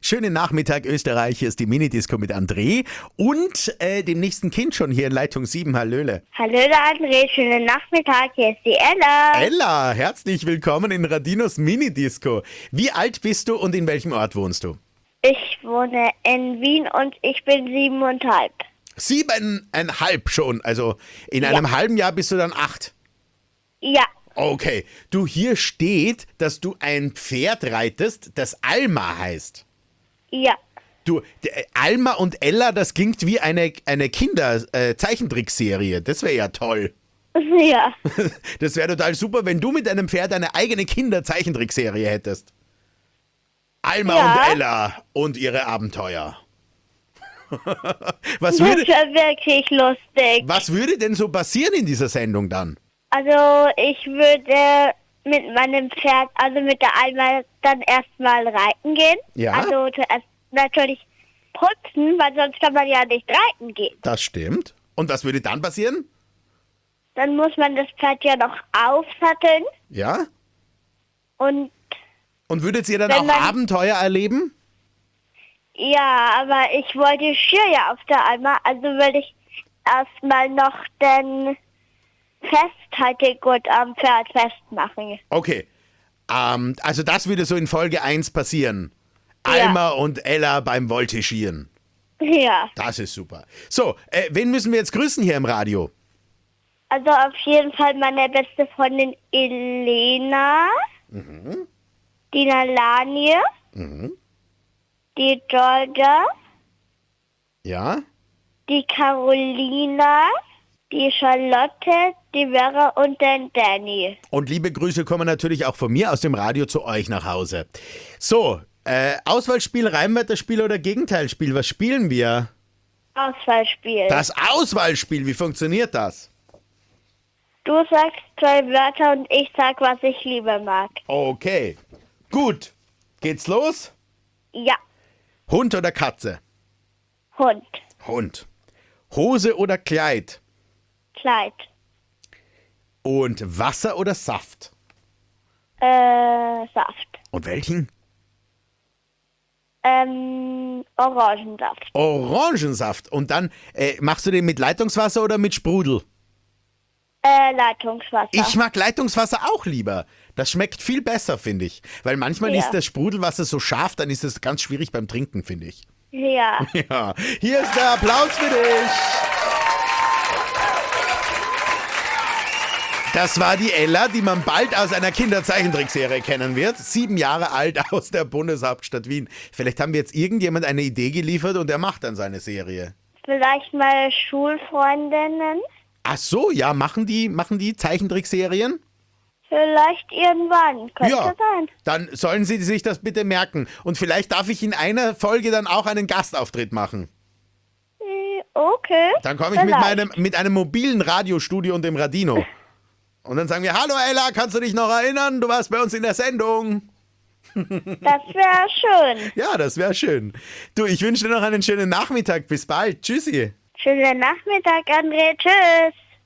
Schönen Nachmittag Österreich, hier ist die Minidisco mit André und dem nächsten Kind schon hier in Leitung 7. Hallöle. Hallöle André, schönen Nachmittag, hier ist die Ella. Ella, herzlich willkommen in Radinos Minidisco. Wie alt bist du und in welchem Ort wohnst du? Ich wohne in Wien und ich bin 7,5. 7,5 schon, also in einem halben Jahr bist du dann 8. Ja, Okay, du, hier steht, dass du ein Pferd reitest, das Alma heißt. ja. Du, Alma und Ella, das klingt wie eine Kinder-Zeichentrickserie. Das wäre ja toll. Ja, Das wäre total super, wenn du mit deinem Pferd eine eigene Kinder-Zeichentrickserie hättest. Alma Ja. und Ella und ihre Abenteuer. Was das würde, wäre wirklich lustig. was würde denn so passieren in dieser Sendung dann? Also ich würde mit meinem Pferd, also mit der Alma, dann erstmal reiten gehen. Ja. Also zuerst natürlich putzen, weil sonst kann man ja nicht reiten gehen. Das stimmt. Und was würde dann passieren? Dann muss man das Pferd ja noch aufsatteln Ja? und Und würdet ihr dann Wenn auch man- Abenteuer erleben? ja, aber ich wollte Schür ja auf der Alma, also würde ich erstmal noch den Festhaltegurt am Pferd festmachen. Okay. Also das würde so in Folge 1 passieren. Ja. Alma und Ella beim Voltigieren. Ja, Das ist super. So, wen müssen wir jetzt grüßen hier im Radio? also auf jeden Fall meine beste Freundin Elena, die Nalanie, die Georgia, Ja? die Carolina, die Charlotte, die Vera und den Danny. Und liebe Grüße kommen natürlich auch von mir aus dem Radio zu euch nach Hause. So, Auswahlspiel, Reimwörterspiel oder Gegenteilspiel, was spielen wir? Auswahlspiel. Das Auswahlspiel, wie funktioniert das? Du sagst 2 Wörter und ich sag, was ich lieber mag. Okay, gut. Geht's los? Ja, Hund oder Katze? Hund, Hund. Hose oder Kleid? Kleid, Und Wasser oder Saft? Saft, Und welchen? Orangensaft, Orangensaft. Und dann machst du den mit Leitungswasser oder mit Sprudel? Leitungswasser. Ich mag Leitungswasser auch lieber. Das schmeckt viel besser, finde ich. Weil manchmal Ja. ist das Sprudelwasser so scharf, dann ist es ganz schwierig beim Trinken, finde ich. Ja, Ja, hier ist der Applaus für dich. Das war die Ella, die man bald aus einer Kinderzeichentrickserie kennen wird. 7 Jahre alt aus der Bundeshauptstadt Wien. Vielleicht haben wir jetzt irgendjemand eine Idee geliefert und er macht dann seine Serie. vielleicht mal Schulfreundinnen. Ach so, ja, machen die Zeichentrickserien? Vielleicht irgendwann, könnte sein. Dann sollen Sie sich das bitte merken. Und vielleicht darf ich in einer Folge dann auch einen Gastauftritt machen. Okay. Dann komme ich mit einem mobilen Radiostudio und dem Radino. Und dann sagen wir, hallo Ella, kannst du dich noch erinnern? Du warst bei uns in der Sendung. Das wäre schön. Ja, das wäre schön. Du, ich wünsche dir noch einen schönen Nachmittag. Bis bald. Tschüssi. Schönen Nachmittag, André. Tschüss.